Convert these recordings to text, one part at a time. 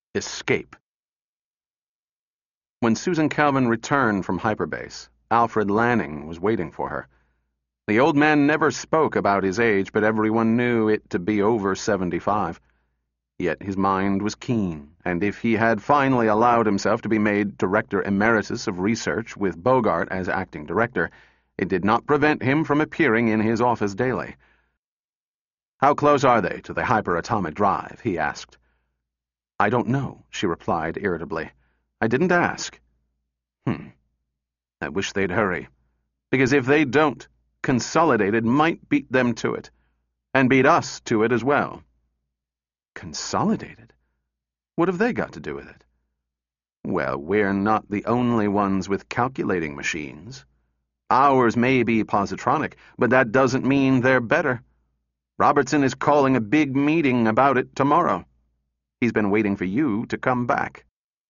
Escape. When Susan Calvin returned from hyperbase, Alfred Lanning was waiting for her. The old man never spoke about his age, but everyone knew it to be over 75. Yet his mind was keen, and if he had finally allowed himself to be made Director Emeritus of Research with Bogart as acting director, it did not prevent him from appearing in his office daily. "How close are they to the hyperatomic drive?" he asked. "I don't know," she replied irritably. "I didn't ask." I wish they'd hurry. Because if they don't, Consolidated might beat them to it. And beat us to it as well." "Consolidated? What have they got to do with it?" "Well, we're not the only ones with calculating machines. Ours may be positronic, but that doesn't mean they're better. Robertson is calling a big meeting about it tomorrow. He's been waiting for you to come back."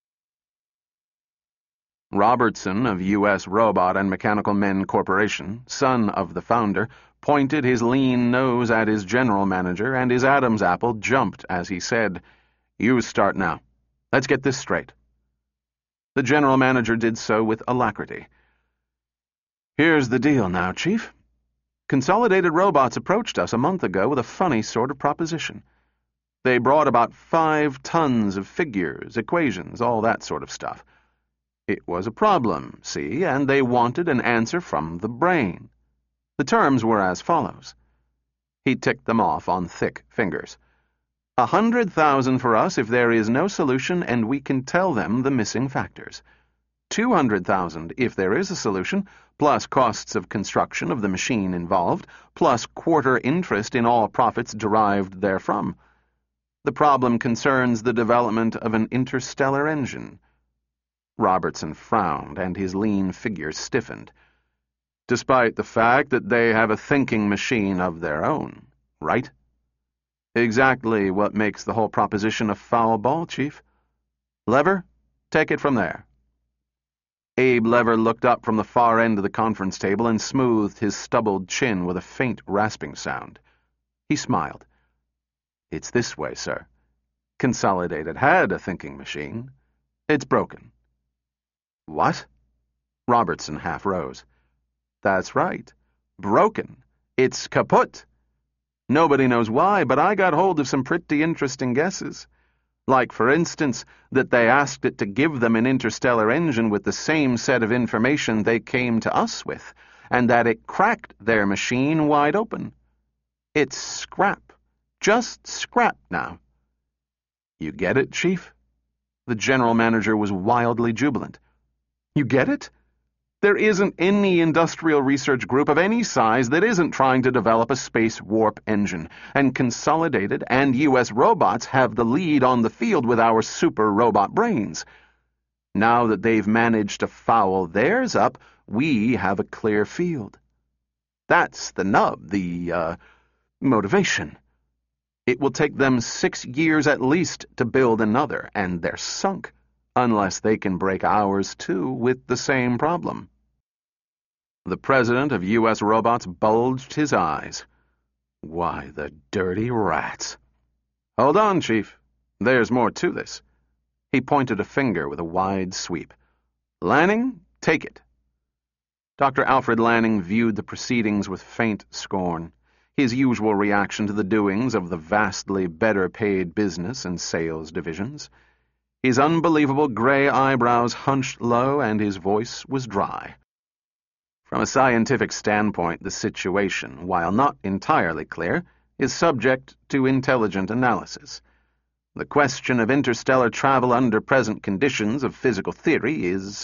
Robertson of U.S. Robot and Mechanical Men Corporation, son of the founder, pointed his lean nose at his general manager, and his Adam's apple jumped as he said, "You start now. Let's get this straight." The general manager did so with alacrity. "Here's the deal now, Chief. Consolidated Robots approached us a month ago with a funny sort of proposition. They brought about 5 tons of figures, equations, all that sort of stuff. It was a problem, see, and they wanted an answer from the brain. The terms were as follows." He ticked them off on thick fingers. 100,000 for us if there is no solution and we can tell them the missing factors. 200,000 if there is a solution, plus costs of construction of the machine involved, plus quarter interest in all profits derived therefrom. The problem concerns the development of an interstellar engine. Robertson frowned, and his lean figure stiffened. "Despite the fact that they have a thinking machine of their own, right?" "Exactly what makes the whole proposition a foul ball, Chief. Lever, take it from there." Abe Lever looked up from the far end of the conference table and smoothed his stubbled chin with a faint rasping sound. He smiled. "It's this way, sir. Consolidated had a thinking machine. It's broken." "What?" Robertson half rose. "That's right. Broken. It's kaput. Nobody knows why, but I got hold of some pretty interesting guesses. Like, for instance, that they asked it to give them an interstellar engine with the same set of information they came to us with, and that it cracked their machine wide open. It's scrap. Just scrap now." "You get it, Chief?" The general manager was wildly jubilant. "You get it? There isn't any industrial research group of any size that isn't trying to develop a space warp engine, and Consolidated and U.S. Robots have the lead on the field with our super robot brains. Now that they've managed to foul theirs up, we have a clear field. That's the nub, the motivation. It will take them 6 years at least to build another, and they're sunk, unless they can break ours too with the same problem." The president of U.S. Robots bulged his eyes. "Why, the dirty rats." "Hold on, Chief. There's more to this." He pointed a finger with a wide sweep. "Lanning, take it." Dr. Alfred Lanning viewed the proceedings with faint scorn, his usual reaction to the doings of the vastly better-paid business and sales divisions. His unbelievable gray eyebrows hunched low, and his voice was dry. From a scientific standpoint, the situation, while not entirely clear, is subject to intelligent analysis. The question of interstellar travel under present conditions of physical theory is,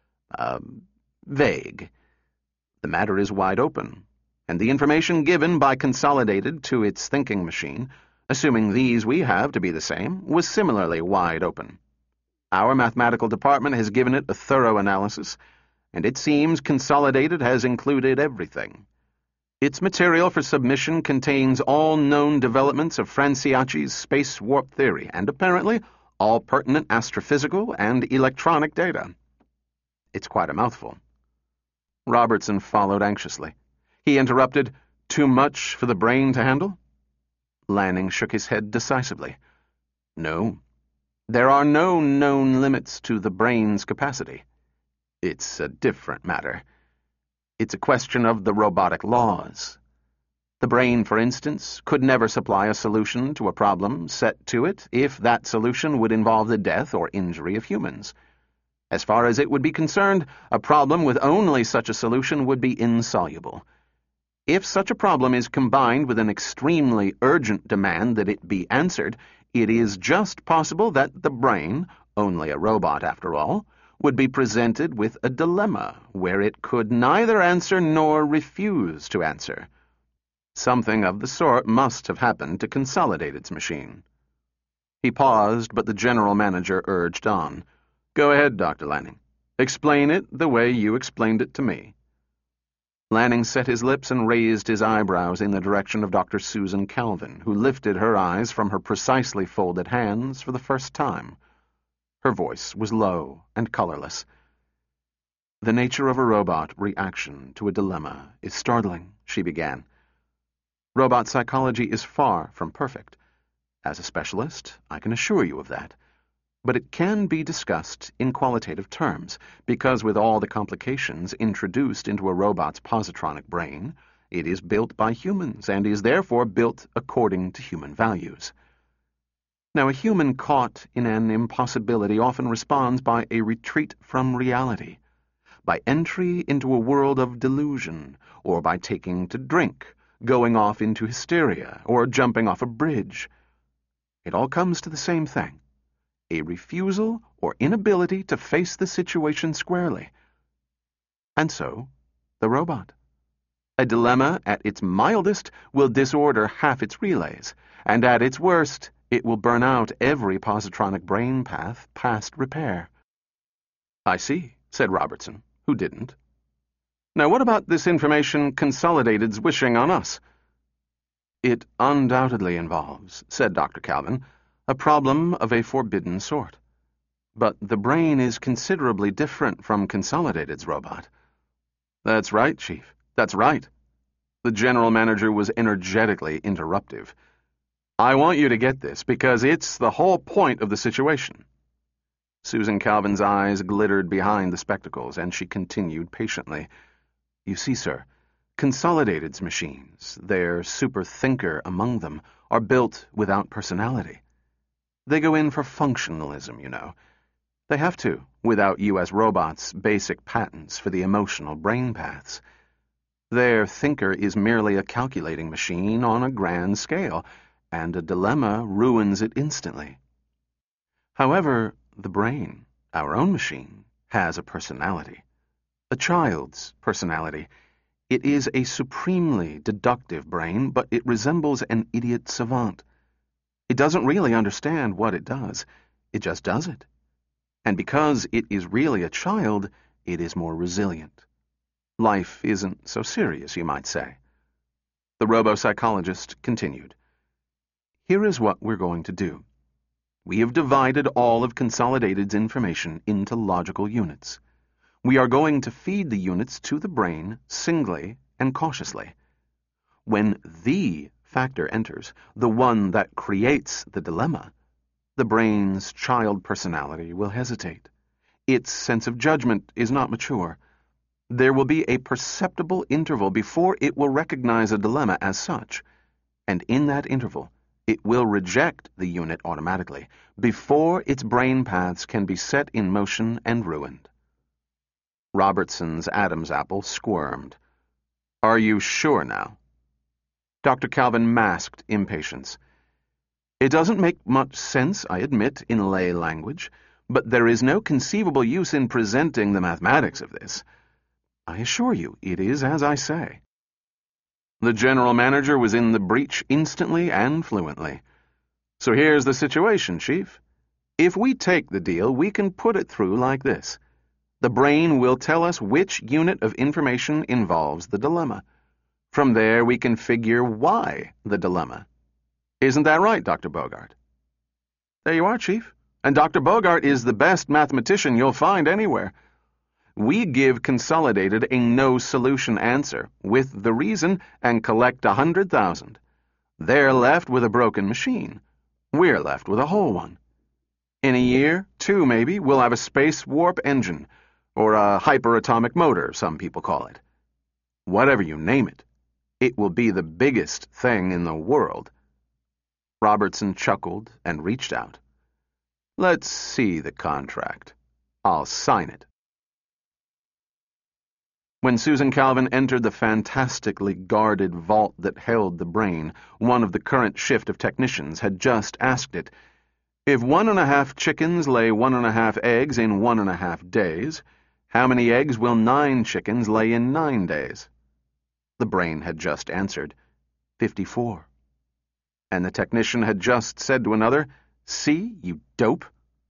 vague. The matter is wide open, and the information given by Consolidated to its thinking machine, assuming these we have to be the same, was similarly wide open. Our mathematical department has given it a thorough analysis, and it seems Consolidated has included everything. Its material for submission contains all known developments of Franciaci's space warp theory, and apparently all pertinent astrophysical and electronic data. It's quite a mouthful. Robertson followed anxiously. He interrupted, "Too much for the brain to handle?" Lanning shook his head decisively. "No. There are no known limits to the brain's capacity. It's a different matter. It's a question of the robotic laws. The brain, for instance, could never supply a solution to a problem set to it if that solution would involve the death or injury of humans. As far as it would be concerned, a problem with only such a solution would be insoluble. If such a problem is combined with an extremely urgent demand that it be answered, it is just possible that the brain, only a robot after all, would be presented with a dilemma where it could neither answer nor refuse to answer. Something of the sort must have happened to Consolidated's machine. He paused, but the general manager urged on. Go ahead, Dr. Lanning. Explain it the way you explained it to me. Lanning set his lips and raised his eyebrows in the direction of Dr. Susan Calvin, who lifted her eyes from her precisely folded hands for the first time. Her voice was low and colorless. The nature of a robot reaction to a dilemma is startling, she began. Robot psychology is far from perfect. As a specialist, I can assure you of that. But it can be discussed in qualitative terms, because with all the complications introduced into a robot's positronic brain, it is built by humans and is therefore built according to human values. Now, a human caught in an impossibility often responds by a retreat from reality, by entry into a world of delusion, or by taking to drink, going off into hysteria, or jumping off a bridge. It all comes to the same thing. A refusal or inability to face the situation squarely. And so, the robot. A dilemma at its mildest will disorder half its relays, and at its worst, it will burn out every positronic brain path past repair. I see, said Robertson, who didn't. Now what about this information Consolidated's wishing on us? It undoubtedly involves, said Dr. Calvin, a problem of a forbidden sort. But the brain is considerably different from Consolidated's robot. That's right, Chief. That's right. The general manager was energetically interruptive. I want you to get this, because it's the whole point of the situation. Susan Calvin's eyes glittered behind the spectacles, and she continued patiently. You see, sir, Consolidated's machines, their super-thinker among them, are built without personality. They go in for functionalism, you know. They have to, without U.S. robots' basic patents for the emotional brain paths. Their thinker is merely a calculating machine on a grand scale, and a dilemma ruins it instantly. However, the brain, our own machine, has a personality. A child's personality. It is a supremely deductive brain, but it resembles an idiot savant. It doesn't really understand what it does. It just does it. And because it is really a child, it is more resilient. Life isn't so serious, you might say. The robo-psychologist continued. Here is what we're going to do. We have divided all of Consolidated's information into logical units. We are going to feed the units to the brain singly and cautiously. When the factor enters, the one that creates the dilemma, the brain's child personality will hesitate. Its sense of judgment is not mature. There will be a perceptible interval before it will recognize a dilemma as such, and in that interval, it will reject the unit automatically, before its brain paths can be set in motion and ruined. Robertson's Adam's apple squirmed. Are you sure now? Dr. Calvin masked impatience. It doesn't make much sense, I admit, in lay language, but there is no conceivable use in presenting the mathematics of this. I assure you, it is as I say. The general manager was in the breach instantly and fluently. So here's the situation, Chief. If we take the deal, we can put it through like this. The brain will tell us which unit of information involves the dilemma. From there, we can figure why the dilemma. Isn't that right, Dr. Bogart? There you are, Chief. And Dr. Bogart is the best mathematician you'll find anywhere. We give Consolidated a no-solution answer with the reason and collect 100,000. They're left with a broken machine. We're left with a whole one. In a year, 2 maybe, we'll have a space warp engine, or a hyperatomic motor, some people call it. Whatever you name it, it will be the biggest thing in the world." Robertson chuckled and reached out. "Let's see the contract. I'll sign it." When Susan Calvin entered the fantastically guarded vault that held the brain, one of the current shift of technicians had just asked it, "If 1.5 chickens lay 1.5 eggs in 1.5 days, how many eggs will 9 chickens lay in 9 days?" The brain had just answered, 54. And the technician had just said to another, "See, you dope."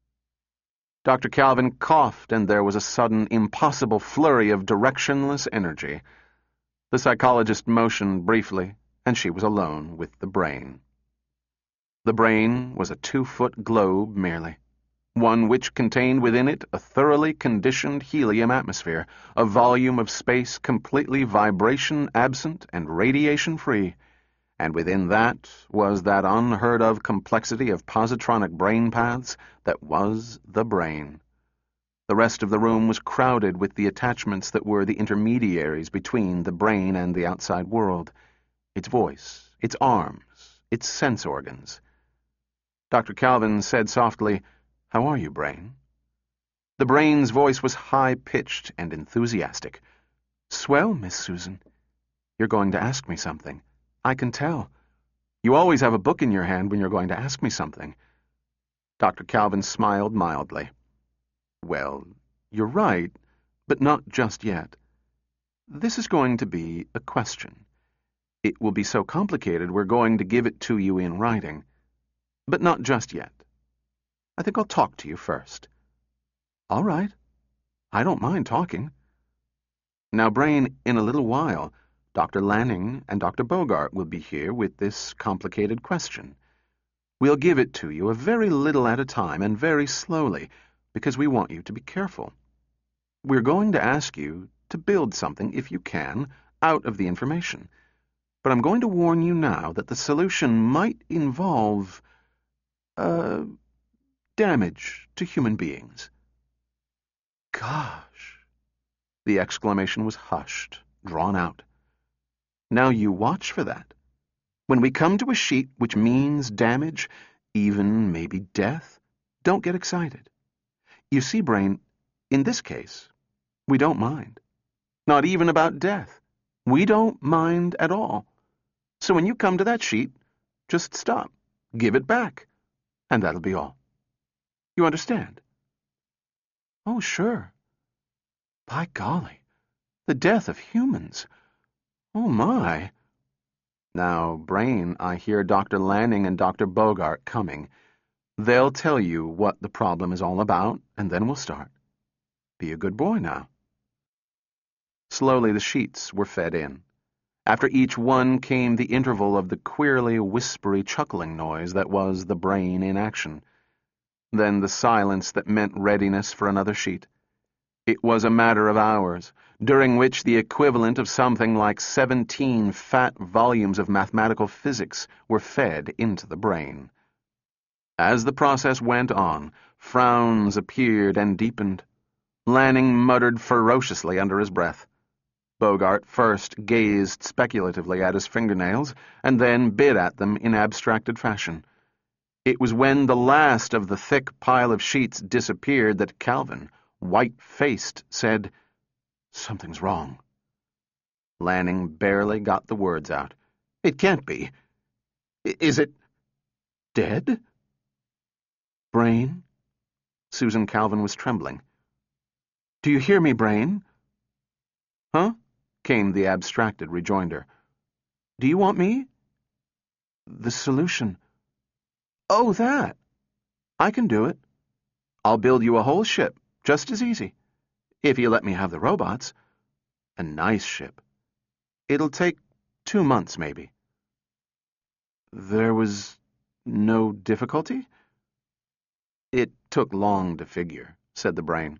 Dr. Calvin coughed, and there was a sudden, impossible flurry of directionless energy. The psychologist motioned briefly, and she was alone with the brain. The brain was a 2-foot globe merely, one which contained within it a thoroughly conditioned helium atmosphere, a volume of space completely vibration-absent and radiation-free, and within that was that unheard-of complexity of positronic brain paths that was the brain. The rest of the room was crowded with the attachments that were the intermediaries between the brain and the outside world, its voice, its arms, its sense organs. Dr. Calvin said softly, "How are you, brain?" The brain's voice was high-pitched and enthusiastic. "Swell, Miss Susan. You're going to ask me something. I can tell. You always have a book in your hand when you're going to ask me something." Dr. Calvin smiled mildly. "Well, you're right, but not just yet. This is going to be a question. It will be so complicated we're going to give it to you in writing. But not just yet. I think I'll talk to you first." "All right. I don't mind talking." "Now, brain, in a little while, Dr. Lanning and Dr. Bogart will be here with this complicated question. We'll give it to you a very little at a time and very slowly, because we want you to be careful. We're going to ask you to build something, if you can, out of the information. But I'm going to warn you now that the solution might involve damage to human beings." "Gosh." The exclamation was hushed, drawn out. "Now you watch for that. When we come to a sheet which means damage, even maybe death, don't get excited. You see, brain, in this case, we don't mind. Not even about death. We don't mind at all. So when you come to that sheet, just stop, give it back, and that'll be all. You understand?" "Oh, sure. By golly, the death of humans. Oh, my." "Now, brain, I hear Dr. Lanning and Dr. Bogart coming. They'll tell you what the problem is all about, and then we'll start. Be a good boy now." Slowly the sheets were fed in. After each one came the interval of the queerly whispery chuckling noise that was the brain in action. Then the silence that meant readiness for another sheet. It was a matter of hours, during which the equivalent of something like 17 fat volumes of mathematical physics were fed into the brain. As the process went on, frowns appeared and deepened. Lanning muttered ferociously under his breath. Bogart first gazed speculatively at his fingernails, and then bit at them in abstracted fashion. It was when the last of the thick pile of sheets disappeared that Calvin, white-faced, said, "Something's wrong." Lanning barely got the words out. "It can't be. Is it dead?" "Brain?" Susan Calvin was trembling. "Do you hear me, brain?" "Huh?" came the abstracted rejoinder. "Do you want me?" "The solution." "Oh, that. I can do it. I'll build you a whole ship, just as easy, if you let me have the robots. A nice ship. It'll take 2 months, maybe." "There was no difficulty?" "It took long to figure," said the brain.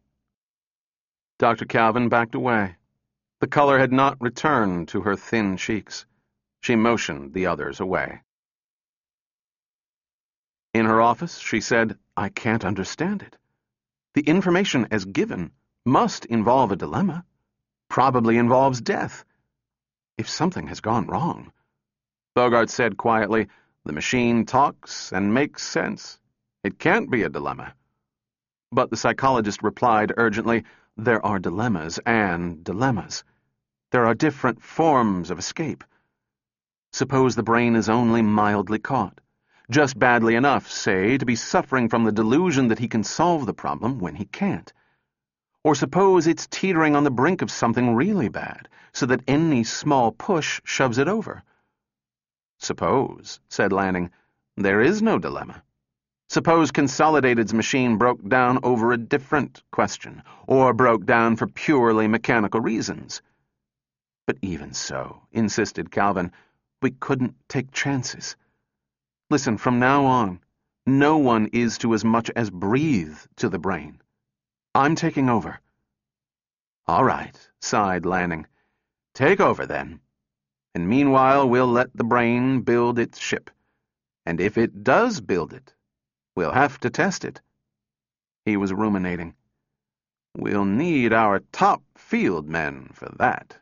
Dr. Calvin backed away. The color had not returned to her thin cheeks. She motioned the others away. In her office, she said, I can't understand it. The information as given must involve a dilemma, probably involves death. If something has gone wrong. Bogart said quietly, "The machine talks and makes sense. It can't be a dilemma." But the psychologist replied urgently, "There are dilemmas and dilemmas. There are different forms of escape. Suppose the brain is only mildly caught, just badly enough, say, to be suffering from the delusion that he can solve the problem when he can't. Or suppose it's teetering on the brink of something really bad, so that any small push shoves it over." "Suppose," said Lanning, "there is no dilemma. Suppose Consolidated's machine broke down over a different question, or broke down for purely mechanical reasons." "But even so," insisted Calvin, "we couldn't take chances. Listen, from now on, no one is to as much as breathe to the brain. I'm taking over." "All right," sighed Lanning. "Take over, then. And meanwhile, we'll let the brain build its ship. And if it does build it, we'll have to test it." He was ruminating. "We'll need our top field men for that."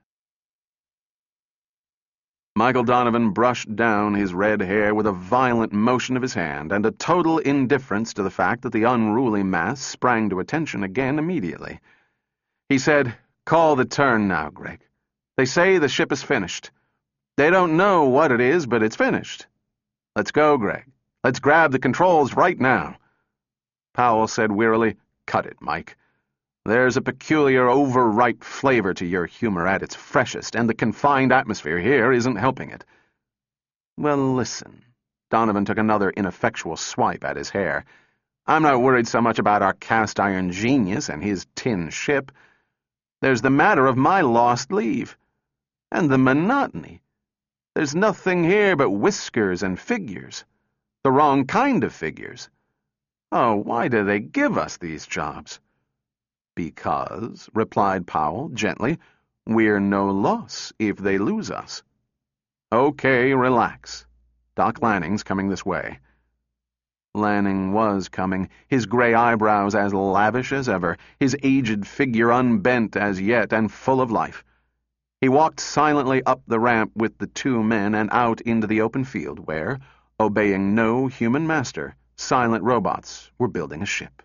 Michael Donovan brushed down his red hair with a violent motion of his hand and a total indifference to the fact that the unruly mass sprang to attention again immediately. He said, "Call the turn now, Greg. They say the ship is finished. They don't know what it is, but it's finished. Let's go, Greg. Let's grab the controls right now." Powell said wearily, "Cut it, Mike. There's a peculiar, overripe flavor to your humor at its freshest, and the confined atmosphere here isn't helping it." "Well, listen." Donovan took another ineffectual swipe at his hair. "I'm not worried so much about our cast-iron genius and his tin ship. There's the matter of my lost leave. And the monotony. There's nothing here but whiskers and figures. The wrong kind of figures. Oh, why do they give us these jobs?" "Because," replied Powell gently, "we're no loss if they lose us." "Okay, relax. Doc Lanning's coming this way." Lanning was coming, his gray eyebrows as lavish as ever, his aged figure unbent as yet and full of life. He walked silently up the ramp with the two men and out into the open field where, obeying no human master, silent robots were building a ship.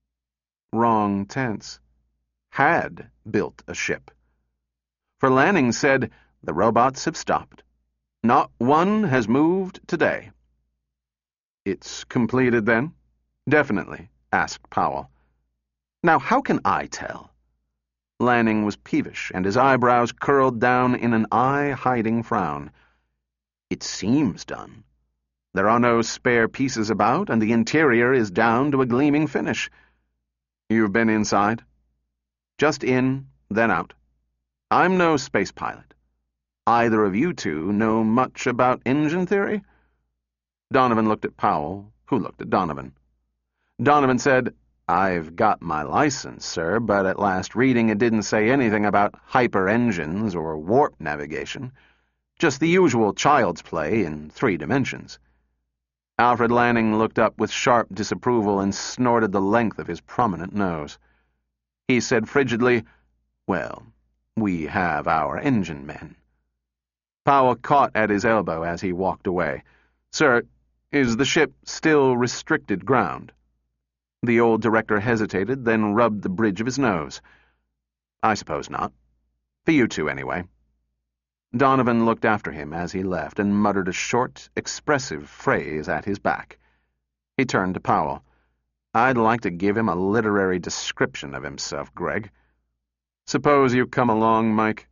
Wrong tense. Had built a ship. For Lanning said, "The robots have stopped. Not one has moved today." "It's completed, then?" "Definitely," asked Powell. "Now, how can I tell?" Lanning was peevish, and his eyebrows curled down in an eye-hiding frown. "It seems done. There are no spare pieces about, and the interior is down to a gleaming finish." "You've been inside?" "Just in, then out. I'm no space pilot. Either of you two know much about engine theory?" Donovan looked at Powell, who looked at Donovan. Donovan said, "I've got my license, sir, but at last reading it didn't say anything about hyper-engines or warp navigation. Just the usual child's play in 3 dimensions. Alfred Lanning looked up with sharp disapproval and snorted the length of his prominent nose. He said frigidly, "Well, we have our engine men." Powell caught at his elbow as he walked away. "Sir, is the ship still restricted ground?" The old director hesitated, then rubbed the bridge of his nose. "I suppose not. For you two, anyway." Donovan looked after him as he left and muttered a short, expressive phrase at his back. He turned to Powell. "I'd like to give him a literary description of himself, Greg. Suppose you come along, Mike."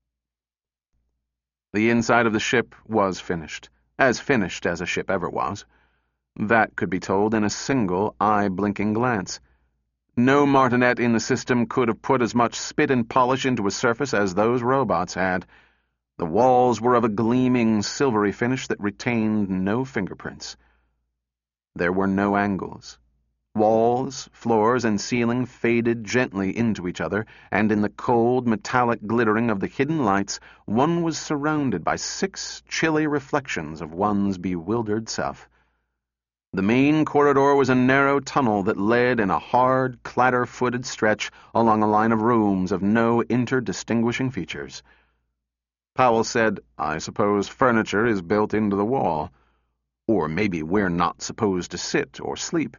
The inside of the ship was finished as a ship ever was. That could be told in a single eye-blinking glance. No martinet in the system could have put as much spit and polish into a surface as those robots had. The walls were of a gleaming, silvery finish that retained no fingerprints. There were no angles. Walls, floors, and ceiling faded gently into each other, and in the cold, metallic glittering of the hidden lights, one was surrounded by 6 chilly reflections of one's bewildered self. The main corridor was a narrow tunnel that led in a hard, clatter-footed stretch along a line of rooms of no interdistinguishing features. Powell said, "I suppose furniture is built into the wall. Or maybe we're not supposed to sit or sleep."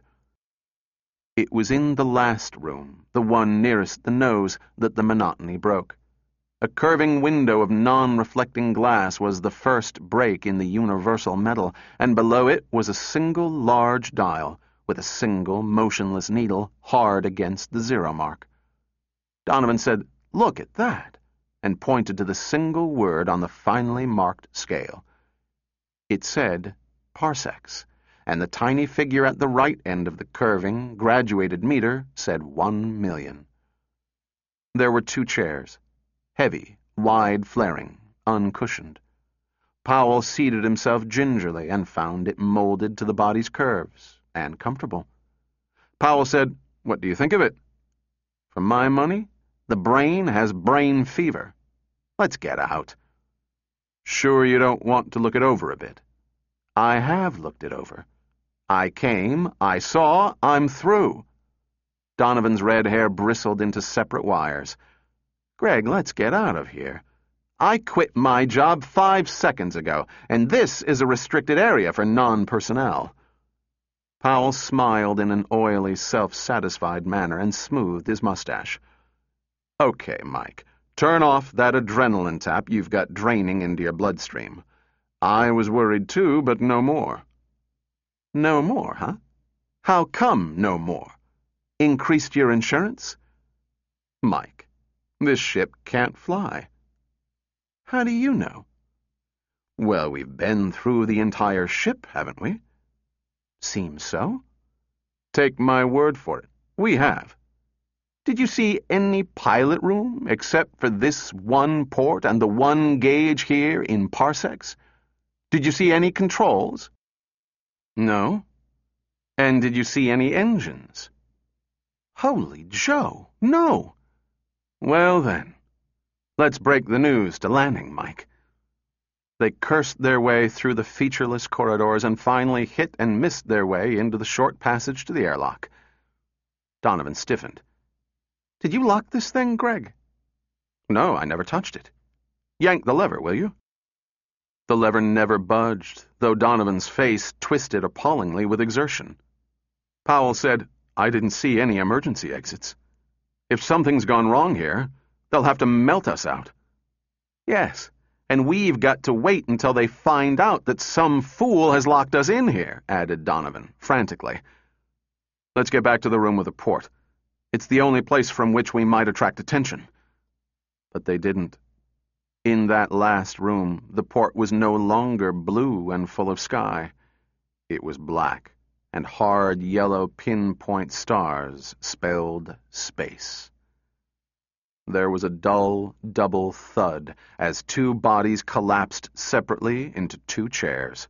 It was in the last room, the one nearest the nose, that the monotony broke. A curving window of non-reflecting glass was the first break in the universal metal, and below it was a single large dial, with a single motionless needle hard against the zero mark. Donovan said, "Look at that," and pointed to the single word on the finely marked scale. It said parsecs, and the tiny figure at the right end of the curving, graduated meter said 1,000,000. There were 2 chairs, heavy, wide-flaring, uncushioned. Powell seated himself gingerly and found it molded to the body's curves, and comfortable. Powell said, "What do you think of it?" "For my money, the brain has brain fever. Let's get out." "Sure you don't want to look it over a bit?" "I have looked it over. I came, I saw, I'm through." Donovan's red hair bristled into separate wires. "Greg, let's get out of here. I quit my job 5 seconds ago, and this is a restricted area for non-personnel." Powell smiled in an oily, self-satisfied manner and smoothed his mustache. "Okay, Mike, turn off that adrenaline tap you've got draining into your bloodstream. I was worried too, but no more." "No more, huh? How come no more? Increased your insurance?" "Mike, this ship can't fly." "How do you know?" "Well, we've been through the entire ship, haven't we?" "Seems so." "Take my word for it, we have. Did you see any pilot room except for this one port and the one gauge here in parsecs? Did you see any controls?" "No." "And did you see any engines?" "Holy Joe, no." "Well then, let's break the news to Lanning, Mike." They cursed their way through the featureless corridors and finally hit and missed their way into the short passage to the airlock. Donovan stiffened. "Did you lock this thing, Greg?" "No, I never touched it. Yank the lever, will you?" The lever never budged, though Donovan's face twisted appallingly with exertion. Powell said, "I didn't see any emergency exits. If something's gone wrong here, they'll have to melt us out." "Yes, and we've got to wait until they find out that some fool has locked us in here," added Donovan, frantically. "Let's get back to the room with the port. It's the only place from which we might attract attention." But they didn't. In that last room, the port was no longer blue and full of sky. It was black, and hard yellow pinpoint stars spelled space. There was a dull, double thud as 2 bodies collapsed separately into 2 chairs.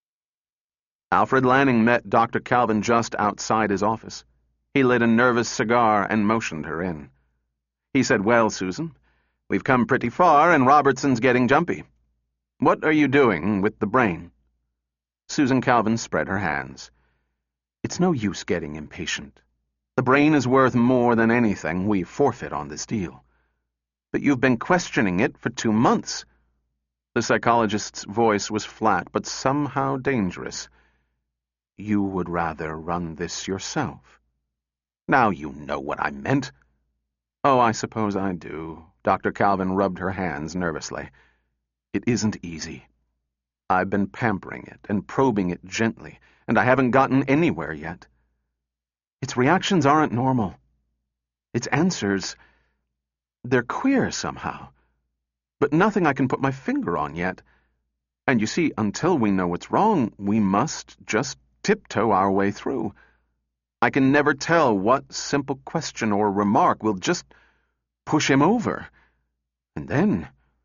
Alfred Lanning met Dr. Calvin just outside his office. He lit a nervous cigar and motioned her in. He said, "Well, Susan, we've come pretty far, and Robertson's getting jumpy. What are you doing with the brain?" Susan Calvin spread her hands. "It's no use getting impatient. The brain is worth more than anything we forfeit on this deal. But you've been questioning it for 2 months." The psychologist's voice was flat, but somehow dangerous. "You would rather run this yourself." "Now you know what I meant." "Oh, I suppose I do." Dr. Calvin rubbed her hands nervously. "It isn't easy. I've been pampering it and probing it gently, and I haven't gotten anywhere yet. Its reactions aren't normal. Its answers, they're queer somehow, but nothing I can put my finger on yet. And you see, until we know what's wrong, we must just tiptoe our way through. I can never tell what simple question or remark will just push him over. And then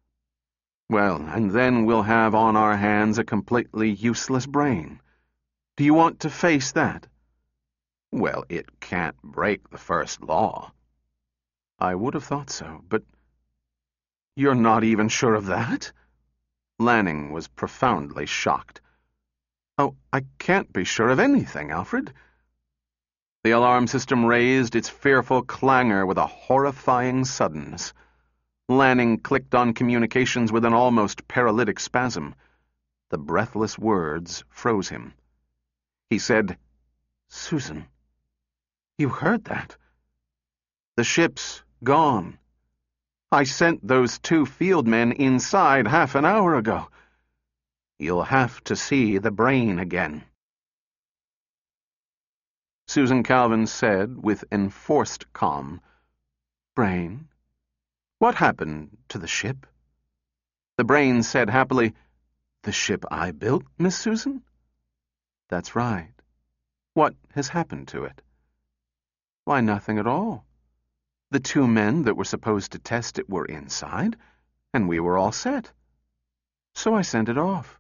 we'll have on our hands a completely useless brain. Do you want to face that?" "Well, it can't break the first law." "I would have thought so, but—" "You're not even sure of that?" Lanning was profoundly shocked. Oh, I can't be sure of anything, Alfred. The alarm system raised its fearful clangor with a horrifying suddenness. Lanning clicked on communications with an almost paralytic spasm. The breathless words froze him. He said, "Susan, you heard that? The ship's gone. I sent those 2 field men inside half an hour ago. You'll have to see the brain again." Susan Calvin said with enforced calm, "Brain? What happened to the ship?" The brain said happily, "The ship I built, Miss Susan?" "That's right. What has happened to it?" "Why, nothing at all. The 2 men that were supposed to test it were inside, and we were all set. So I sent it off."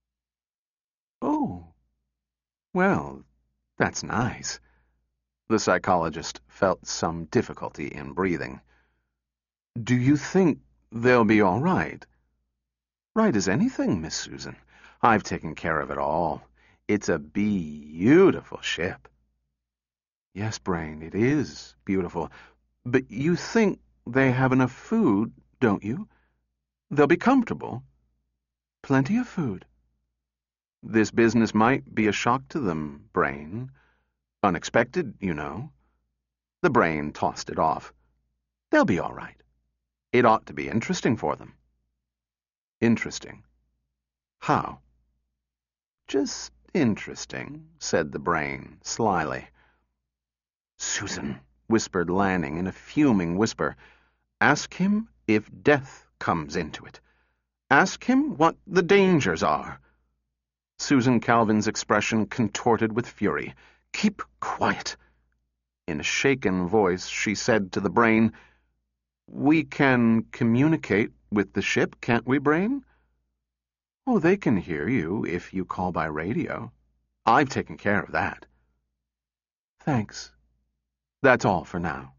"Oh, well, that's nice." The psychologist felt some difficulty in breathing. "Do you think they'll be all right?" "Right as anything, Miss Susan. I've taken care of it all. It's a beautiful ship." "Yes, Brain, it is beautiful. But you think they have enough food, don't you? They'll be comfortable." "Plenty of food." "This business might be a shock to them, Brain. Unexpected, you know." The brain tossed it off. "They'll be all right. It ought to be interesting for them." "Interesting? How?" "Just interesting," said the brain, slyly. "Susan," whispered Lanning in a fuming whisper, "ask him if death comes into it. Ask him what the dangers are." Susan Calvin's expression contorted with fury. "Keep quiet." In a shaken voice, she said to the brain, "We can communicate with the ship, can't we, Brain?" "Oh, they can hear you if you call by radio. I've taken care of that." "Thanks. That's all for now."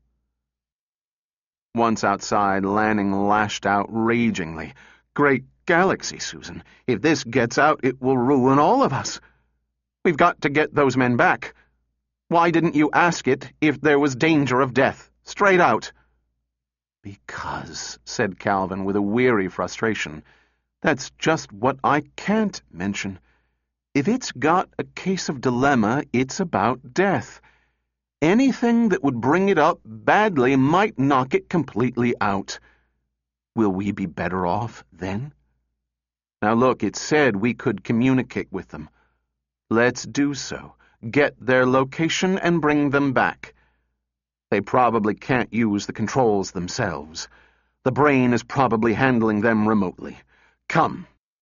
Once outside, Lanning lashed out ragingly. "Great galaxy, Susan. If this gets out, it will ruin all of us. We've got to get those men back. Why didn't you ask it if there was danger of death? Straight out." "Because," said Calvin with a weary frustration, "that's just what I can't mention. If it's got a case of dilemma, it's about death. Anything that would bring it up badly might knock it completely out. Will we be better off then? Now look, it said we could communicate with them. Let's do so. Get their location and bring them back. They probably can't use the controls themselves. The brain is probably handling them remotely. Come."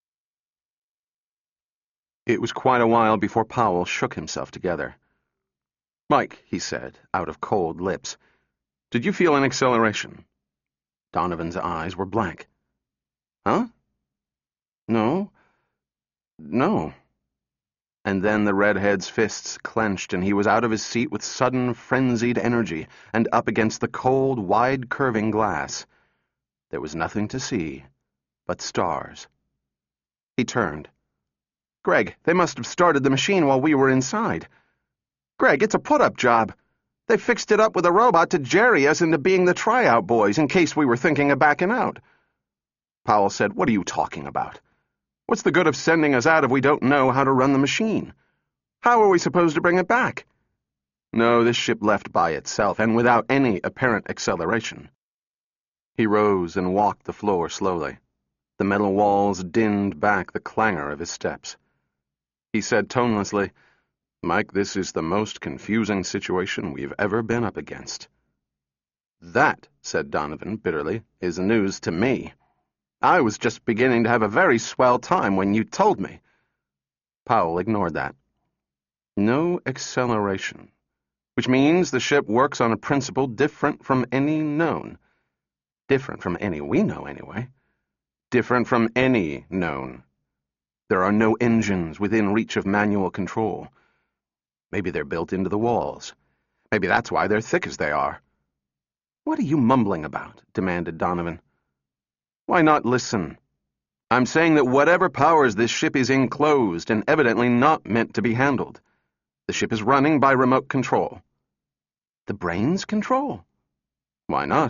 It was quite a while before Powell shook himself together. "Mike," he said, out of cold lips, "did you feel an acceleration?" Donovan's eyes were blank. "Huh? No. No." And then the redhead's fists clenched, and he was out of his seat with sudden, frenzied energy, and up against the cold, wide-curving glass. There was nothing to see but stars. He turned. "Greg, they must have started the machine while we were inside. Greg, it's a put-up job. They fixed it up with a robot to jerry us into being the tryout boys in case we were thinking of backing out." Powell said, "What are you talking about? What's the good of sending us out if we don't know how to run the machine? How are we supposed to bring it back?" "No, this ship left by itself, and without any apparent acceleration." He rose and walked the floor slowly. The metal walls dinned back the clangor of his steps. He said tonelessly, "Mike, this is the most confusing situation we've ever been up against." "That," said Donovan bitterly, "is news to me. I was just beginning to have a very swell time when you told me." Powell ignored that. "No acceleration, which means the ship works on a principle different from any known. Different from any we know, anyway. Different from any known. There are no engines within reach of manual control. Maybe they're built into the walls. Maybe that's why they're thick as they are." "What are you mumbling about?" demanded Donovan. "Why not listen? I'm saying that whatever powers this ship is enclosed and evidently not meant to be handled. The ship is running by remote control. The brain's control? Why not?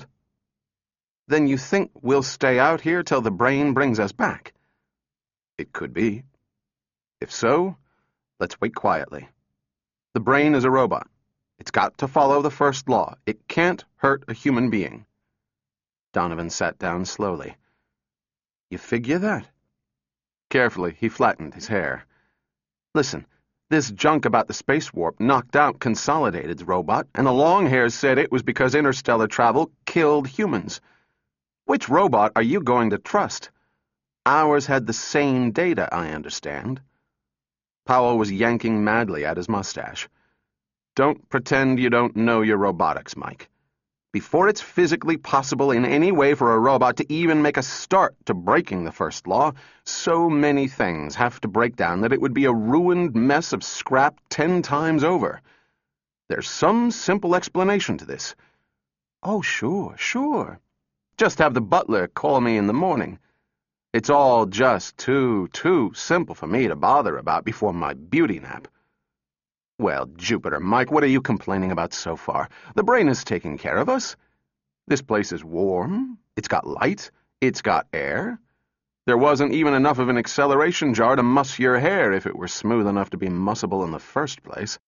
Then you think we'll stay out here till the brain brings us back? It could be. If so, let's wait quietly. The brain is a robot. It's got to follow the first law. It can't hurt a human being. Donovan sat down slowly. You figure that? Carefully, he flattened his hair. Listen, this junk about the space warp knocked out Consolidated's robot, and the Longhairs said it was because interstellar travel killed humans. Which robot are you going to trust? Ours had the sane data, I understand. Powell was yanking madly at his mustache. Don't pretend you don't know your robotics, Mike. Before it's physically possible in any way for a robot to even make a start to breaking the first law, so many things have to break down that it would be a ruined mess of scrap 10 times over. There's some simple explanation to this. Oh, sure. Just have the butler call me in the morning. It's all just too simple for me to bother about before my beauty nap. Well, Jupiter, Mike, what are you complaining about so far? The brain is taking care of us. This place is warm. It's got light. It's got air. There wasn't even enough of an acceleration jar to muss your hair if it were smooth enough to be mussable in the first place.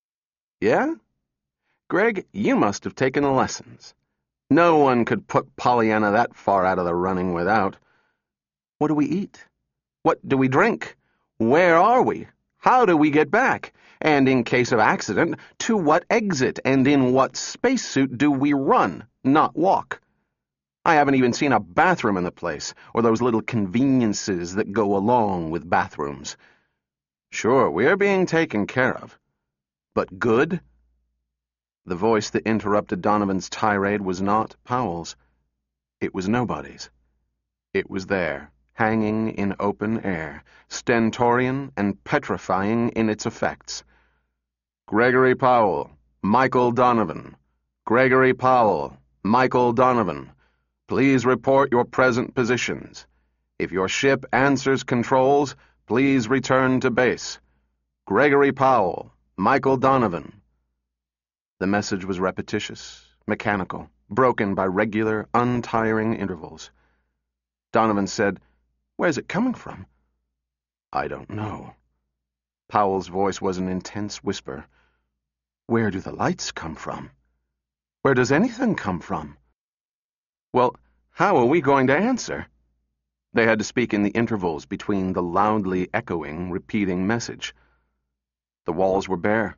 Yeah? Greg, you must have taken lessons. No one could put Pollyanna that far out of the running without. What do we eat? What do we drink? Where are we? How do we get back? And in case of accident, to what exit and in what spacesuit do we run, not walk? I haven't even seen a bathroom in the place, or those little conveniences that go along with bathrooms. Sure, we're being taken care of. But good? The voice that interrupted Donovan's tirade was not Powell's. It was nobody's. It was there, hanging in open air, stentorian and petrifying in its effects. Gregory Powell, Michael Donovan. Gregory Powell, Michael Donovan. Please report your present positions. If your ship answers controls, please return to base. Gregory Powell, Michael Donovan. The message was repetitious, mechanical, broken by regular, untiring intervals. Donovan said, "Where's it coming from?" "I don't know." Powell's voice was an intense whisper. "Where do the lights come from? Where does anything come from?" "Well, how are we going to answer?" They had to speak in the intervals between the loudly echoing, repeating message. The walls were bare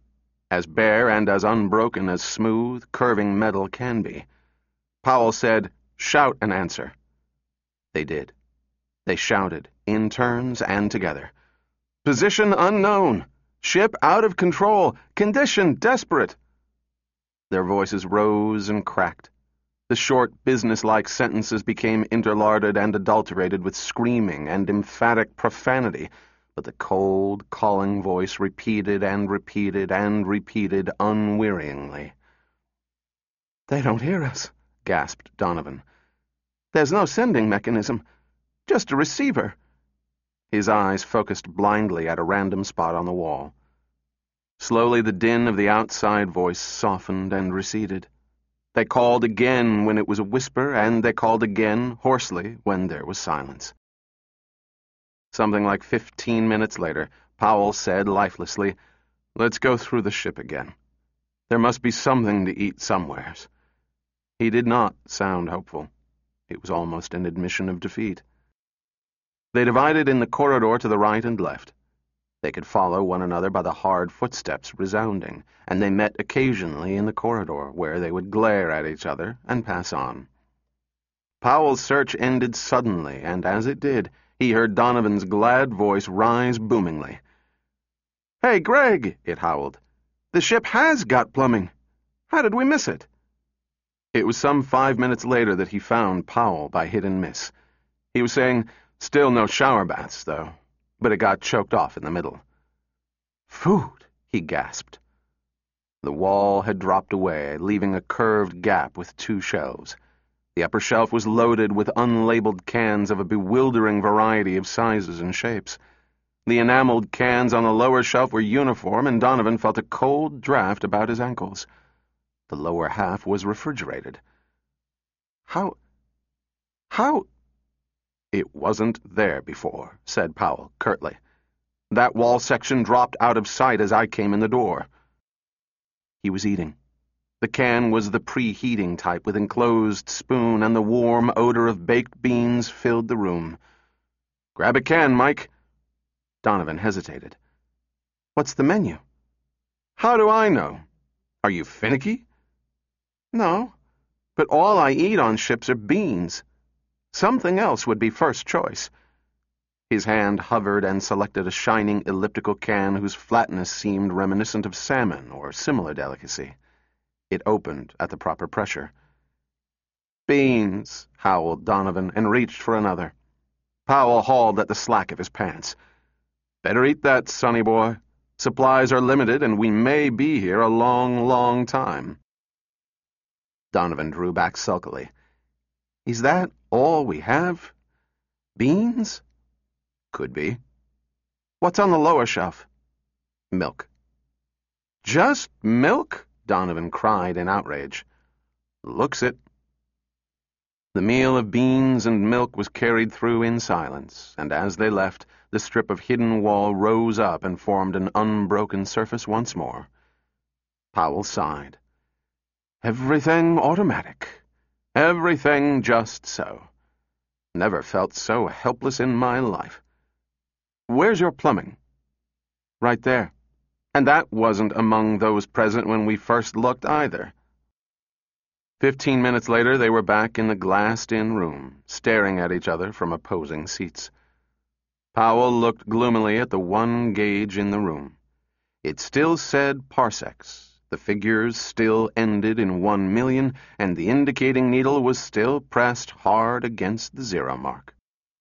and as unbroken as smooth, curving metal can be. Powell said, "Shout an answer." They did. They shouted, in turns and together. "Position unknown. Ship out of control. Condition desperate." Their voices rose and cracked. The short, businesslike sentences became interlarded and adulterated with screaming and emphatic profanity, but the cold, calling voice repeated and repeated and repeated unwearyingly. "They don't hear us," gasped Donovan. "There's no sending mechanism. Just a receiver." His eyes focused blindly at a random spot on the wall. Slowly the din of the outside voice softened and receded. They called again when it was a whisper, and they called again, hoarsely, when there was silence. Something like 15 minutes later, Powell said lifelessly, "Let's go through the ship again. There must be something to eat somewheres." He did not sound hopeful. It was almost an admission of defeat. They divided in the corridor to the right and left. They could follow one another by the hard footsteps resounding, and they met occasionally in the corridor, where they would glare at each other and pass on. Powell's search ended suddenly, and as it did, he heard Donovan's glad voice rise boomingly. "Hey, Greg," it howled. "The ship has got plumbing. How did we miss it?" It was some 5 minutes later that he found Powell by hit and miss. He was saying, "Still no shower baths, though," but it got choked off in the middle. "Food," he gasped. The wall had dropped away, leaving a curved gap with 2 shelves. The upper shelf was loaded with unlabeled cans of a bewildering variety of sizes and shapes. The enameled cans on the lower shelf were uniform, and Donovan felt a cold draft about his ankles. The lower half was refrigerated. How? It wasn't there before, said Powell curtly. That wall section dropped out of sight as I came in the door. He was eating. The can was the preheating type with enclosed spoon, and the warm odor of baked beans filled the room. Grab a can, Mike. Donovan hesitated. What's the menu? How do I know? Are you finicky? No, but all I eat on ships are beans. Something else would be first choice. His hand hovered and selected a shining elliptical can whose flatness seemed reminiscent of salmon or similar delicacy. It opened at the proper pressure. Beans, howled Donovan, and reached for another. Powell hauled at the slack of his pants. Better eat that, sonny boy. Supplies are limited, and we may be here a long, long time. Donovan drew back sulkily. Is that all we have? Beans? Could be. What's on the lower shelf? Milk. Just milk? Donovan cried in outrage. Looks it. The meal of beans and milk was carried through in silence, and as they left, the strip of hidden wall rose up and formed an unbroken surface once more. Powell sighed. Everything automatic. Everything just so. Never felt so helpless in my life. Where's your plumbing? Right there. And that wasn't among those present when we first looked either. 15 minutes later, they were back in the glassed-in room, staring at each other from opposing seats. Powell looked gloomily at the one gauge in the room. It still said parsecs. The figures still ended in 1 million, and the indicating needle was still pressed hard against the zero mark.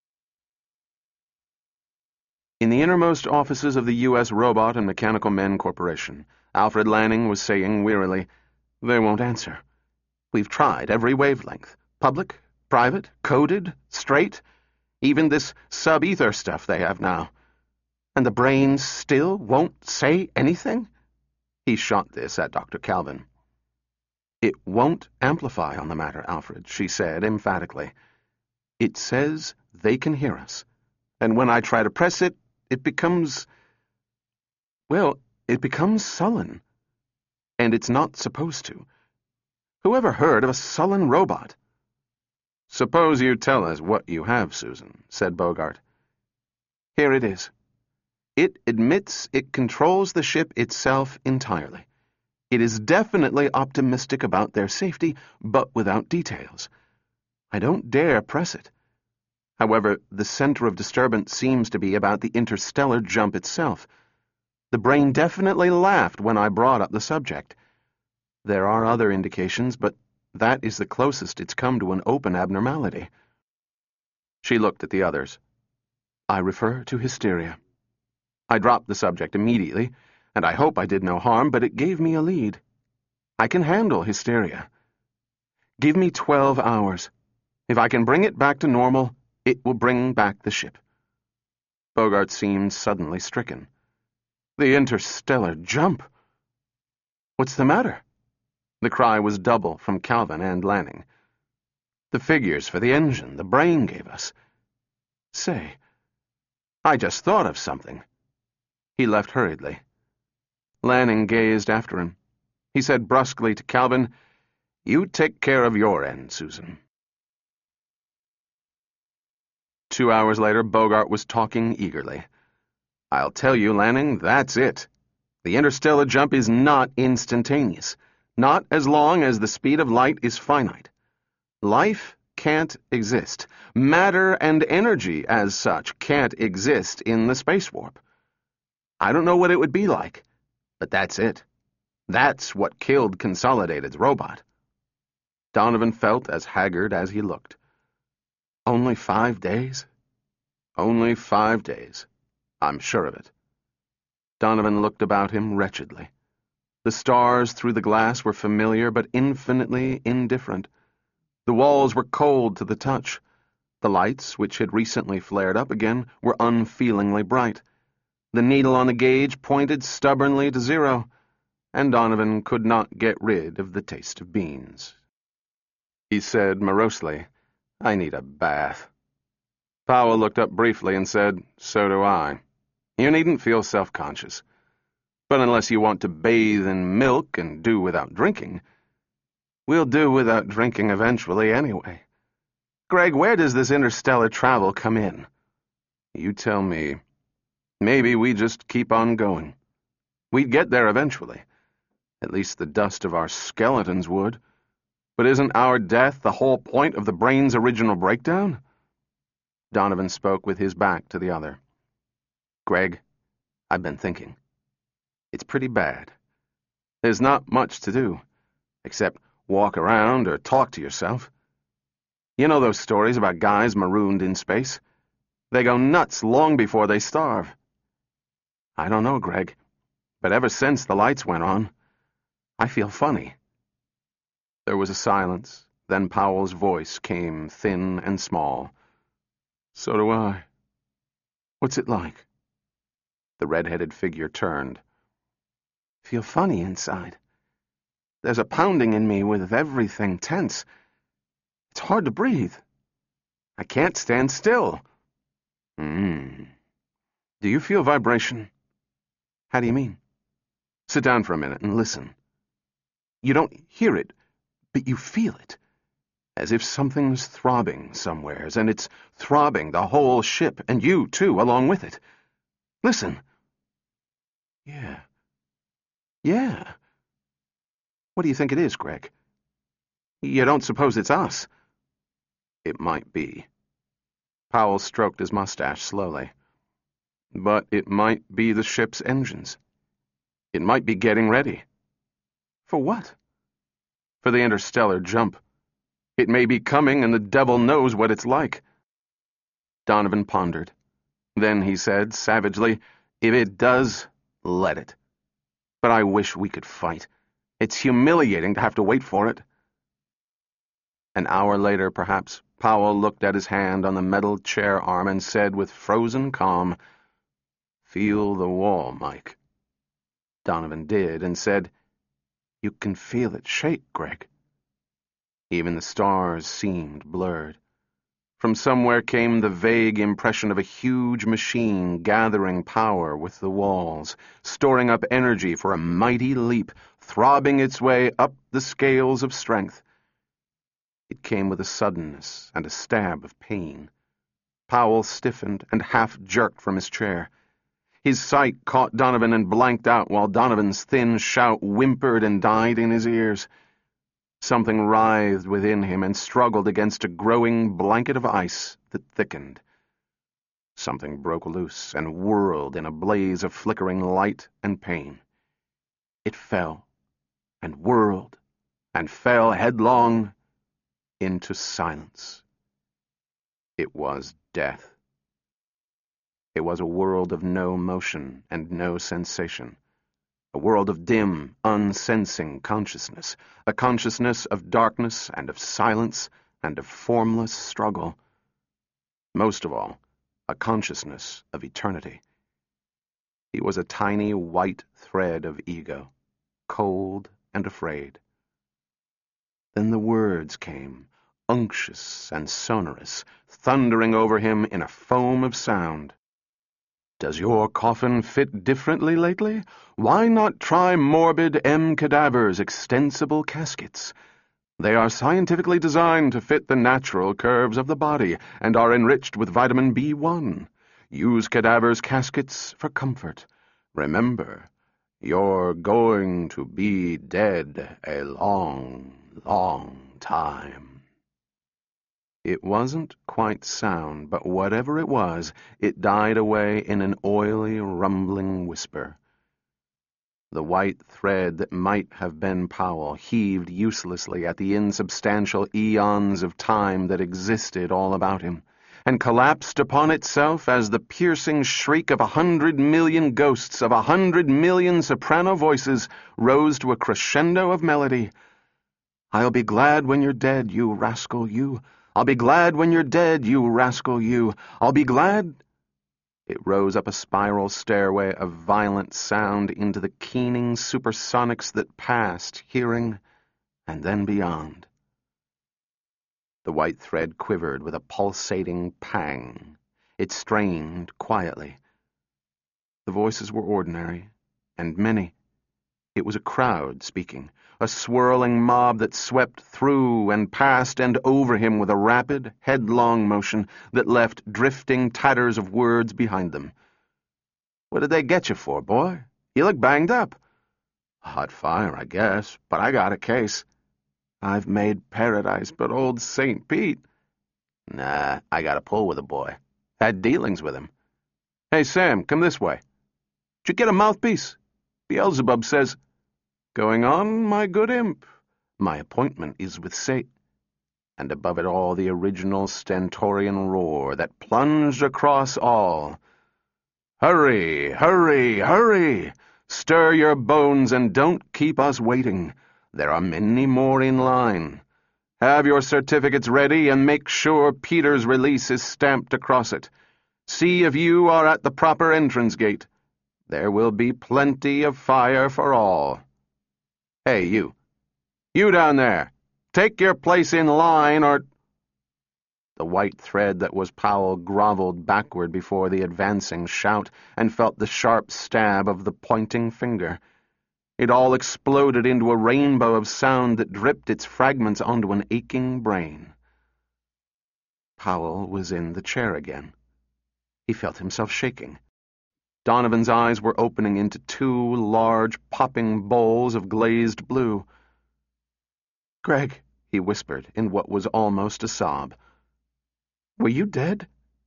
In the innermost offices of the U.S. Robot and Mechanical Men Corporation, Alfred Lanning was saying wearily, They won't answer. We've tried every wavelength. Public, private, coded, straight, even this sub-ether stuff they have now. And the brain still won't say anything? He shot this at Dr. Calvin. It won't amplify on the matter, Alfred, she said emphatically. It says they can hear us. And when I try to press it, it becomes... well, it becomes sullen. And it's not supposed to. Who ever heard of a sullen robot? Suppose you tell us what you have, Susan, said Bogart. Here it is. It admits it controls the ship itself entirely. It is definitely optimistic about their safety, but without details. I don't dare press it. However, the center of disturbance seems to be about the interstellar jump itself. The brain definitely laughed when I brought up the subject. There are other indications, but that is the closest it's come to an open abnormality. She looked at the others. I refer to hysteria. I dropped the subject immediately, and I hope I did no harm, but it gave me a lead. I can handle hysteria. Give me 12 hours. If I can bring it back to normal, it will bring back the ship. Bogart seemed suddenly stricken. The interstellar jump! What's the matter? The cry was double from Calvin and Lanning. The figures for the engine the brain gave us. Say, I just thought of something. He left hurriedly. Lanning gazed after him. He said brusquely to Calvin, You take care of your end, Susan. 2 hours later, Bogart was talking eagerly. I'll tell you, Lanning, that's it. The interstellar jump is not instantaneous. Not as long as the speed of light is finite. Life can't exist. Matter and energy, as such, can't exist in the space warp. I don't know what it would be like, but that's it. That's what killed Consolidated's robot. Donovan felt as haggard as he looked. Only 5 days? Only 5 days. I'm sure of it. Donovan looked about him wretchedly. The stars through the glass were familiar but infinitely indifferent. The walls were cold to the touch. The lights, which had recently flared up again, were unfeelingly bright. The needle on the gauge pointed stubbornly to 0, and Donovan could not get rid of the taste of beans. He said morosely, "I need a bath." Powell looked up briefly and said, "So do I. You needn't feel self-conscious. But unless you want to bathe in milk and do without drinking, we'll do without drinking eventually anyway. Greg, where does this interstellar travel come in?" "You tell me. Maybe we just keep on going. We'd get there eventually. At least the dust of our skeletons would. But isn't our death the whole point of the brain's original breakdown?" Donovan spoke with his back to the other. "Greg, I've been thinking. It's pretty bad. There's not much to do, except walk around or talk to yourself. You know those stories about guys marooned in space? They go nuts long before they starve." "I don't know, Greg, but ever since the lights went on, I feel funny." There was a silence, then Powell's voice came thin and small. "So do I. What's it like?" The red-headed figure turned. "Feel funny inside. There's a pounding in me with everything tense. It's hard to breathe. I can't stand still." Do you feel vibration?" "How do you mean?" "Sit down for a minute and listen. You don't hear it, but you feel it. As if something's throbbing somewheres, and it's throbbing the whole ship, and you, too, along with it. Listen." Yeah. What do you think it is, Greg? You don't suppose it's us?" "It might be." Powell stroked his mustache slowly. "But it might be the ship's engines. It might be getting ready." "For what?" "For the interstellar jump. It may be coming, and the devil knows what it's like." Donovan pondered. Then he said, savagely, "If it does, let it. But I wish we could fight. It's humiliating to have to wait for it." An hour later, perhaps, Powell looked at his hand on the metal chair arm and said with frozen calm, "Feel the wall, Mike." Donovan did, and said, "You can feel it shake, Greg." Even the stars seemed blurred. From somewhere came the vague impression of a huge machine gathering power with the walls, storing up energy for a mighty leap, throbbing its way up the scales of strength. It came with a suddenness and a stab of pain. Powell stiffened and half-jerked from his chair. His sight caught Donovan and blanked out while Donovan's thin shout whimpered and died in his ears. Something writhed within him and struggled against a growing blanket of ice that thickened. Something broke loose and whirled in a blaze of flickering light and pain. It fell, and whirled, and fell headlong into silence. It was death. It was a world of no motion and no sensation. A world of dim, unsensing consciousness, a consciousness of darkness and of silence and of formless struggle. Most of all, a consciousness of eternity. He was a tiny white thread of ego, cold and afraid. Then the words came, unctuous and sonorous, thundering over him in a foam of sound. "Does your coffin fit differently lately? Why not try Morbid M. Cadaver's extensible caskets? They are scientifically designed to fit the natural curves of the body and are enriched with vitamin B1. Use Cadaver's caskets for comfort. Remember, you're going to be dead a long, long time." It wasn't quite sound, but whatever it was, it died away in an oily, rumbling whisper. The white thread that might have been Powell heaved uselessly at the insubstantial eons of time that existed all about him, and collapsed upon itself as the piercing shriek of 100 million ghosts of 100 million soprano voices rose to a crescendo of melody. I'll be glad when you're dead, you rascal, you. I'll be glad when you're dead, you rascal, you. I'll be glad... It rose up a spiral stairway of violent sound into the keening supersonics that passed, hearing, and then beyond. The white thread quivered with a pulsating pang. It strained quietly. The voices were ordinary, and many. It was a crowd speaking, a swirling mob that swept through and past and over him with a rapid, headlong motion that left drifting tatters of words behind them. "What did they get you for, boy? You look banged up." "Hot fire, I guess, but I got a case." "I've made paradise, but old St. Pete..." "Nah, I got a pull with a boy. Had dealings with him." "Hey, Sam, come this way. Did you get a mouthpiece? Beelzebub says..." "Going on, my good imp?" "My appointment is with Satan." And above it all the original stentorian roar that plunged across all. "Hurry, hurry, hurry! Stir your bones and don't keep us waiting. There are many more in line. Have your certificates ready and make sure Peter's release is stamped across it. See if you are at the proper entrance gate. There will be plenty of fire for all. Hey, you. You down there. Take your place in line or..." The white thread that was Powell groveled backward before the advancing shout and felt the sharp stab of the pointing finger. It all exploded into a rainbow of sound that dripped its fragments onto an aching brain. Powell was in the chair again. He felt himself shaking. Donovan's eyes were opening into two large, popping bowls of glazed blue. "Greg," he whispered in what was almost a sob, "were you dead?"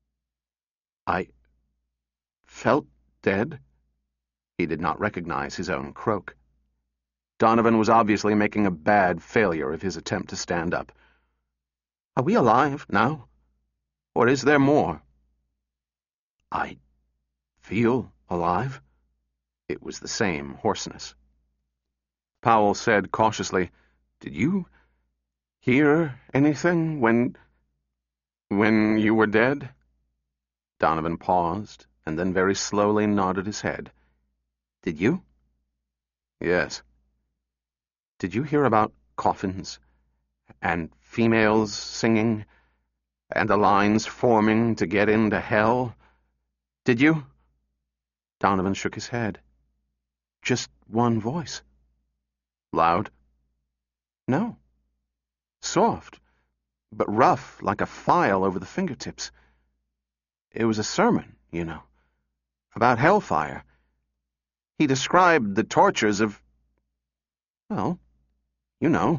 "I felt dead." He did not recognize his own croak. Donovan was obviously making a bad failure of his attempt to stand up. "Are we alive now? Or is there more?" "I feel alive." It was the same hoarseness. Powell said cautiously, "Did you hear anything when you were dead?" Donovan paused, and then very slowly nodded his head. "Did you?" "Yes." "Did you hear about coffins, and females singing, and the lines forming to get into hell? Did you?" Donovan shook his head. "Just one voice." "Loud?" "No. Soft, but rough like a file over the fingertips. It was a sermon, you know, about hellfire. He described the tortures of... well, you know.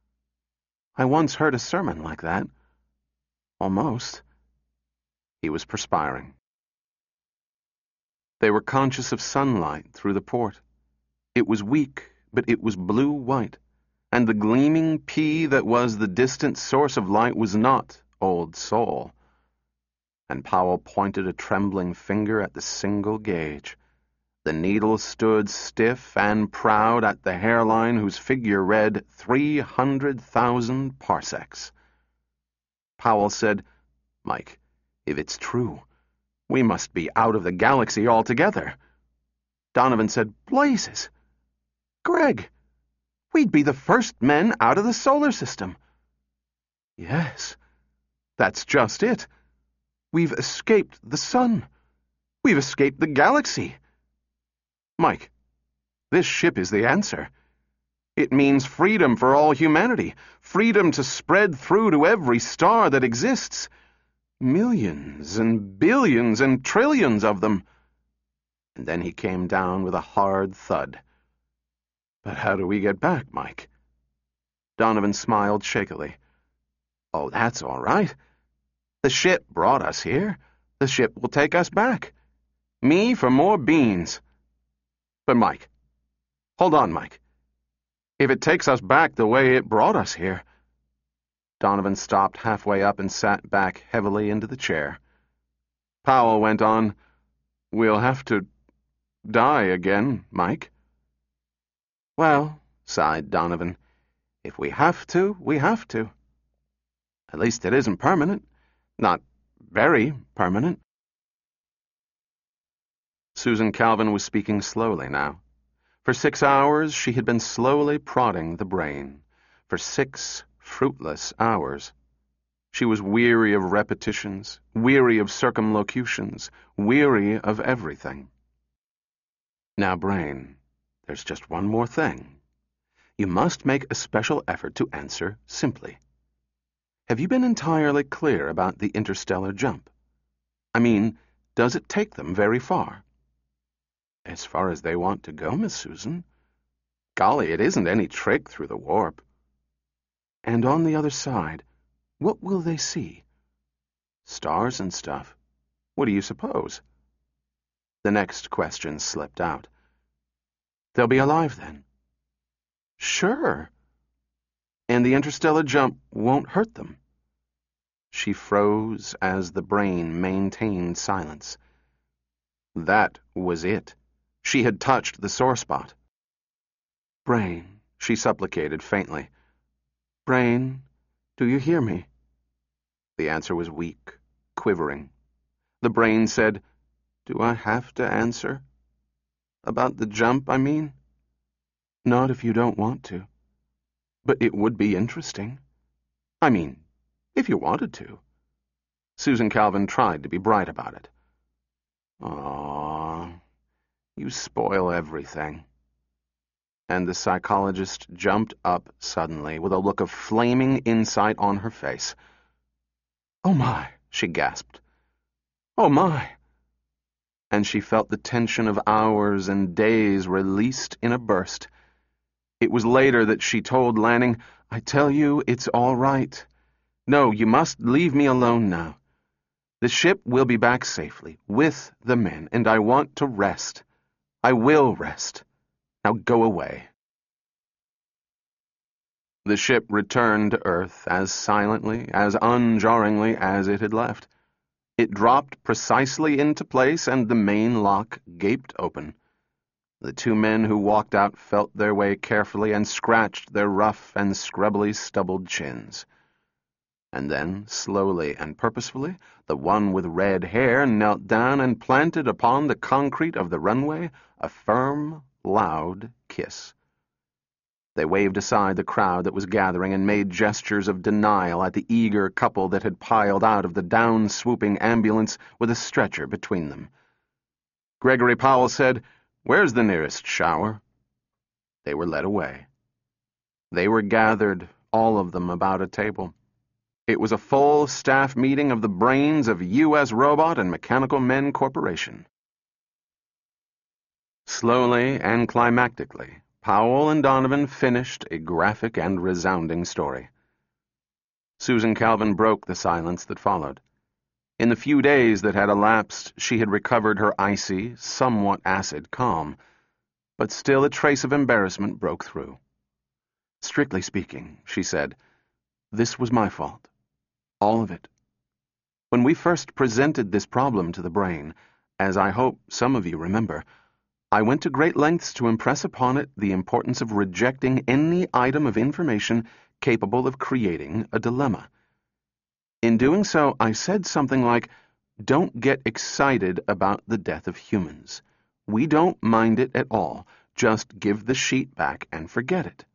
I once heard a sermon like that. Almost." He was perspiring. They were conscious of sunlight through the port. It was weak, but it was blue-white, and the gleaming pea that was the distant source of light was not Old Sol. And Powell pointed a trembling finger at the single gauge. The needle stood stiff and proud at the hairline whose figure read 300,000 parsecs. Powell said, "Mike, if it's true, we must be out of the galaxy altogether." Donovan said, "Blazes! Greg, we'd be the first men out of the solar system." "Yes, that's just it. We've escaped the sun. We've escaped the galaxy. Mike, this ship is the answer. It means freedom for all humanity, freedom to spread through to every star that exists. Millions and billions and trillions of them." And then he came down with a hard thud. "But how do we get back, Mike?" Donovan smiled shakily. "Oh, that's all right. The ship brought us here. The ship will take us back. Me for more beans. But Mike, hold on, Mike. If it takes us back the way it brought us here..." Donovan stopped halfway up and sat back heavily into the chair. Powell went on, "We'll have to die again, Mike." "Well," sighed Donovan, If we have to, we have to. At least it isn't permanent. Not very permanent. Susan Calvin was speaking slowly now. For 6 hours she had been slowly prodding the brain. For 6 fruitless hours. She was weary of repetitions, weary of circumlocutions, weary of everything. Now, brain, there's just one more thing. You must make a special effort to answer simply. Have you been entirely clear about the interstellar jump? I mean, does it take them very far? As far as they want to go, Miss Susan. Golly, it isn't any trick through the warp. And on the other side, what will they see? Stars and stuff. What do you suppose? The next question slipped out. They'll be alive then? Sure. And the interstellar jump won't hurt them. She froze as the brain maintained silence. That was it. She had touched the sore spot. Brain, she supplicated faintly. Brain, do you hear me? The answer was weak, quivering. The brain said, Do I have to answer? About the jump, I mean? Not if you don't want to. But it would be interesting. I mean, if you wanted to. Susan Calvin tried to be bright about it. Aw, you spoil everything. And the psychologist jumped up suddenly with a look of flaming insight on her face. Oh my, she gasped. Oh my. And she felt the tension of hours and days released in a burst. It was later that she told Lanning, I tell you, it's all right. No, you must leave me alone now. The ship will be back safely, with the men, and I want to rest. I will rest. Now go away. The ship returned to Earth as silently, as unjarringly as it had left. It dropped precisely into place, and the main lock gaped open. The 2 men who walked out felt their way carefully and scratched their rough and scrubbily stubbled chins. And then, slowly and purposefully, the one with red hair knelt down and planted upon the concrete of the runway a firm, loud kiss. They waved aside the crowd that was gathering and made gestures of denial at the eager couple that had piled out of the down-swooping ambulance with a stretcher between them. Gregory Powell said, Where's the nearest shower? They were led away. They were gathered, all of them, about a table. It was a full staff meeting of the brains of U.S. Robot and Mechanical Men Corporation. Slowly and climactically, Powell and Donovan finished a graphic and resounding story. Susan Calvin broke the silence that followed. In the few days that had elapsed, she had recovered her icy, somewhat acid calm, but still a trace of embarrassment broke through. Strictly speaking, she said, this was my fault. All of it. When we first presented this problem to the brain, as I hope some of you remember, I went to great lengths to impress upon it the importance of rejecting any item of information capable of creating a dilemma. In doing so, I said something like, Don't get excited about the death of humans. We don't mind it at all. Just give the sheet back and forget it.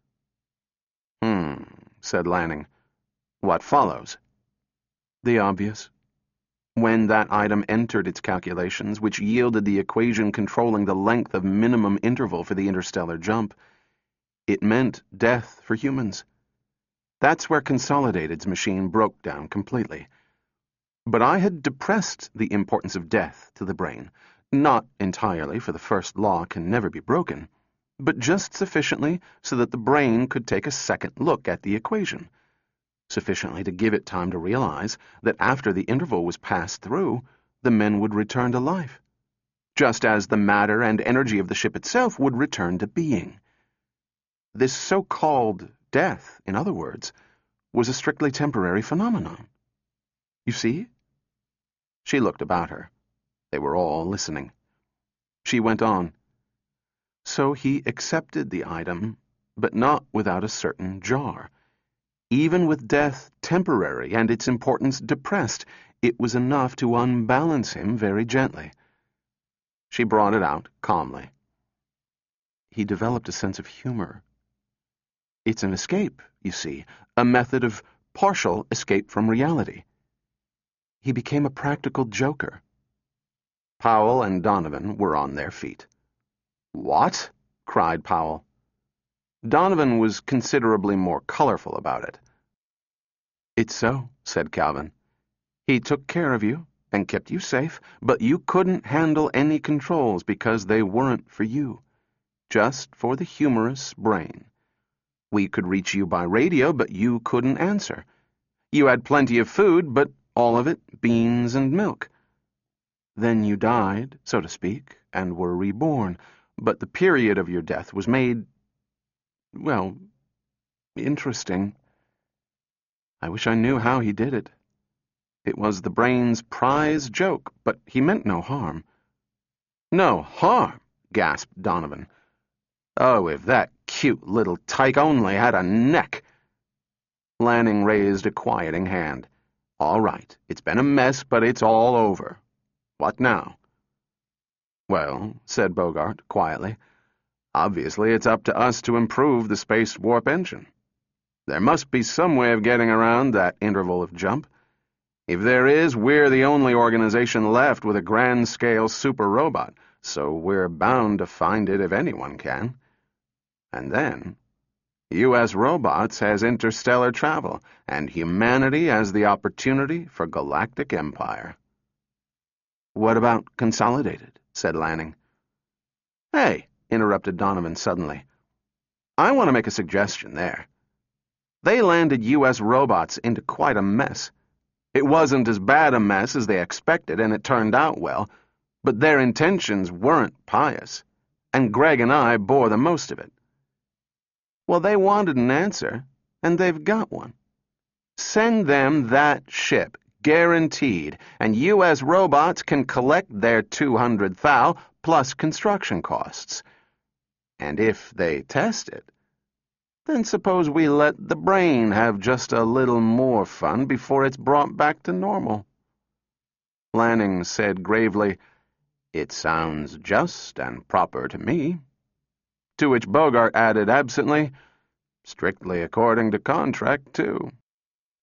Said Lanning. What follows? The obvious. When that item entered its calculations, which yielded the equation controlling the length of minimum interval for the interstellar jump, it meant death for humans. That's where Consolidated's machine broke down completely. But I had depressed the importance of death to the brain, not entirely, for the first law can never be broken, but just sufficiently so that the brain could take a second look at the equation, sufficiently to give it time to realize that after the interval was passed through, the men would return to life, just as the matter and energy of the ship itself would return to being. This so-called death, in other words, was a strictly temporary phenomenon. You see? She looked about her. They were all listening. She went on. So he accepted the item, but not without a certain jar. Even with death temporary and its importance depressed, it was enough to unbalance him very gently. She brought it out calmly. He developed a sense of humor. It's an escape, you see, a method of partial escape from reality. He became a practical joker. Powell and Donovan were on their feet. "What?" cried Powell. Donovan was considerably more colorful about it. "It's so," said Calvin. "He took care of you and kept you safe, but you couldn't handle any controls because they weren't for you, just for the humorous brain. We could reach you by radio, but you couldn't answer. You had plenty of food, but all of it beans and milk. Then you died, so to speak, and were reborn, but the period of your death was made, well, interesting. I wish I knew how he did it. It was the brain's prize joke, but he meant no harm." "No harm?" gasped Donovan. "Oh, if that cute little tyke only had a neck!" Lanning raised a quieting hand. "All right, it's been a mess, but it's all over. What now?" "Well," said Bogart quietly, "obviously it's up to us to improve the space warp engine. There must be some way of getting around that interval of jump. If there is, we're the only organization left with a grand-scale super robot, so we're bound to find it if anyone can. And then, U.S. Robots has interstellar travel, and humanity has the opportunity for galactic empire." "What about Consolidated?" said Lanning. "Hey," interrupted Donovan suddenly. "I want to make a suggestion there. They landed U.S. Robots into quite a mess. It wasn't as bad a mess as they expected, and it turned out well, but their intentions weren't pious, and Greg and I bore the most of it. Well, they wanted an answer, and they've got one. Send them that ship, guaranteed, and U.S. Robots can collect their 200 thou plus construction costs. And if they test it, then suppose we let the brain have just a little more fun before it's brought back to normal." Lanning said gravely, "It sounds just and proper to me." To which Bogart added absently, "Strictly according to contract, too."